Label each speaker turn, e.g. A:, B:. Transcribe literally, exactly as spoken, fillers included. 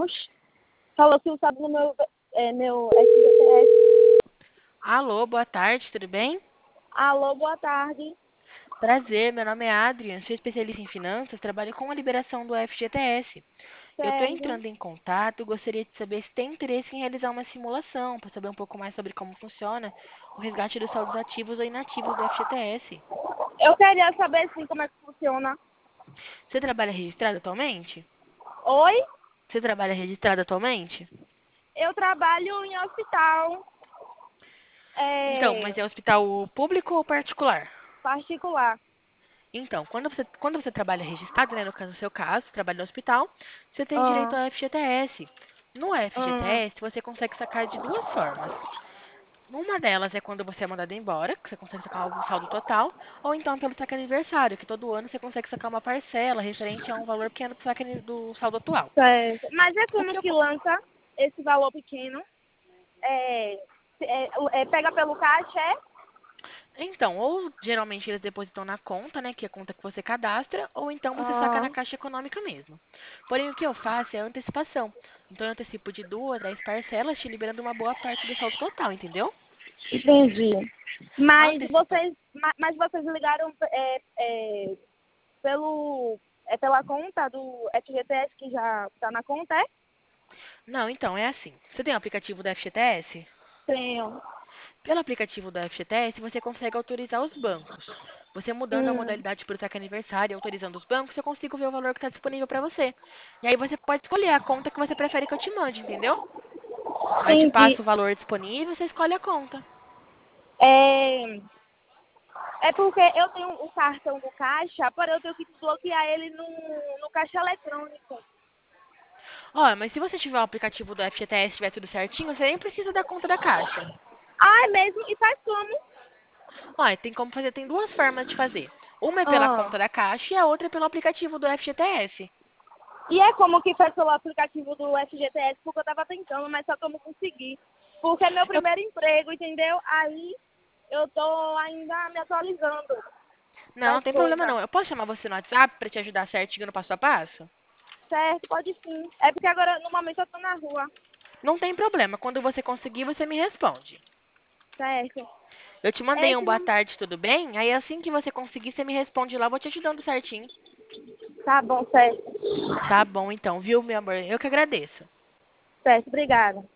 A: Oxe, falou que não sabe no meu, é, meu F G T S.
B: Alô, boa tarde, tudo bem?
A: Alô, boa tarde.
B: Prazer, meu nome é Adrian, sou especialista em finanças, trabalho com a liberação do F G T S. Eu estou
A: Certo.
B: entrando em contato, gostaria de saber se tem interesse em realizar uma simulação, para saber um pouco mais sobre como funciona o resgate dos saldos ativos ou inativos do F G T S.
A: Eu queria saber, sim, como é que funciona.
B: Você trabalha registrado atualmente?
A: Oi?
B: Você trabalha registrado atualmente?
A: Eu trabalho em hospital
B: Então,
A: é,
B: mas é hospital público ou particular?
A: particular.
B: Então, quando você, quando você trabalha registrado, né, no caso, no seu caso, trabalha no hospital, você tem direito
A: Ah,
B: ao F G T S. No
A: ah,
B: F G T S, você consegue sacar de duas formas. Uma delas é quando você é mandado embora, que você consegue sacar um saldo total, ou então pelo saque aniversário, que todo ano você consegue sacar uma parcela referente a um valor pequeno do saque do saldo atual.
A: certo. Mas é
B: O
A: como
B: que eu,
A: que lança esse valor pequeno? É, é, é, pega pelo caixa, é?
B: Então, ou geralmente eles depositam na conta, né, que é a conta que você cadastra, ou então você saca
A: Ah,
B: na Caixa Econômica mesmo. Porém, o que eu faço é a antecipação. Então, eu antecipo de duas, dez parcelas, te liberando uma boa parte do saldo total, entendeu?
A: entendi.
B: A
A: Mas
B: antecipa...
A: vocês, ma- mas vocês ligaram é, é, pelo, é pela conta do F G T S que já está na conta, é?
B: Não, então, é assim. Você tem o aplicativo do F G T S?
A: Tenho.
B: Pelo aplicativo do F G T S, você consegue autorizar os bancos. Você mudando a
A: Hum,
B: modalidade para o saque aniversário e autorizando os bancos, eu consigo ver o valor que está disponível para você. E aí você pode escolher a conta que você prefere que eu te mande, entendeu? Aí te
A: entendi.
B: passa o valor disponível, você escolhe a conta.
A: É, é porque eu tenho o cartão do caixa, porém eu tenho que desbloquear ele no, no caixa eletrônico.
B: Ó, mas se você tiver o aplicativo do F G T S e tiver tudo certinho, você nem precisa da conta da Caixa.
A: Ah, é mesmo? E faz como?
B: Ó, tem como fazer, tem duas formas de fazer. Uma é pela
A: Ah,
B: conta da Caixa e a outra é pelo aplicativo do F G T S.
A: e é como que faz pelo aplicativo do F G T S, porque eu tava tentando, mas só que eu não consegui. Porque é meu
B: Eu-
A: primeiro emprego, entendeu? Aí eu tô ainda me atualizando
B: não, não
A: das
B: tem problema
A: coisas.
B: não. Eu posso chamar você no WhatsApp pra te ajudar certinho no passo a passo?
A: Certo, pode sim. É porque agora, no momento, eu tô na rua.
B: Não tem problema. Quando você conseguir, você me responde.
A: Certo.
B: Eu te mandei
A: É
B: um
A: que
B: boa
A: não...
B: tarde, tudo bem? Aí assim que você conseguir, você me responde lá, eu vou te ajudando certinho.
A: Tá bom, certo.
B: Tá bom então, viu, meu amor? Eu que agradeço.
A: Certo, obrigada.